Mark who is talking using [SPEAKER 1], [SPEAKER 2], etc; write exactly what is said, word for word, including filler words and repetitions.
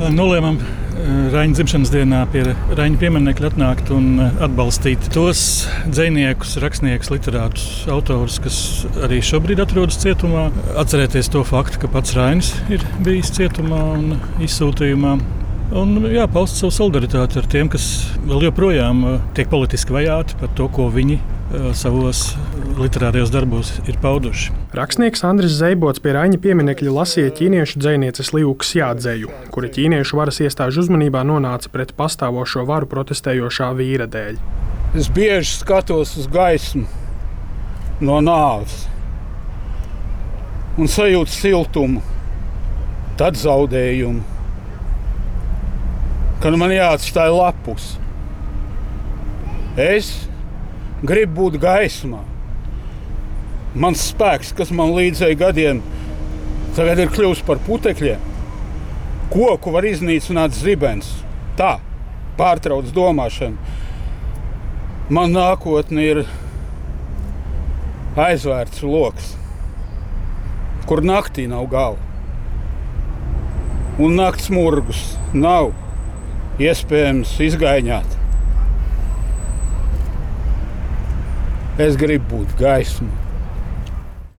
[SPEAKER 1] Nolēmām Raņa dzimšanas dienā pie Raņa pieminekļa atnākt un atbalstīt tos dzejniekus, rakstniekus, literātus, autorus, kas arī šobrīd atrodas cietumā. Atcerēties to faktu, ka pats Rainis ir bijis cietumā un izsūtījumā. Un jā, paust savu solidaritāti ar tiem, kas vēl joprojām tiek politiski vajāti par to, ko viņi savos literārajos darbos ir pauduši.
[SPEAKER 2] Rakstnieks Andris Zeibots pie Raņa pieminekļa lasīja ķīniešu dzejnieces Liu Xia dzeju, kura ķīniešu varas iestāžu uzmanībā nonāca pret pastāvošo varu protestējošā vīra dēļ.
[SPEAKER 3] Es bieži skatos uz gaismu no nāves un sajūtu siltumu, tad zaudējumu, kad man jāatstāj lapus. Es gribu būt gaismā. Mans spēks, kas man līdzēja gadiem, tagad ir kļuvis par putekļiem. Koku var iznīcināt zibens. Tā, pārtrauc domāšanu. Man nākotne ir aizvērts loks, kur naktī nav gala. Un nakts murgus nav iespējams izgaiņāt. Es gribu būt gaisma.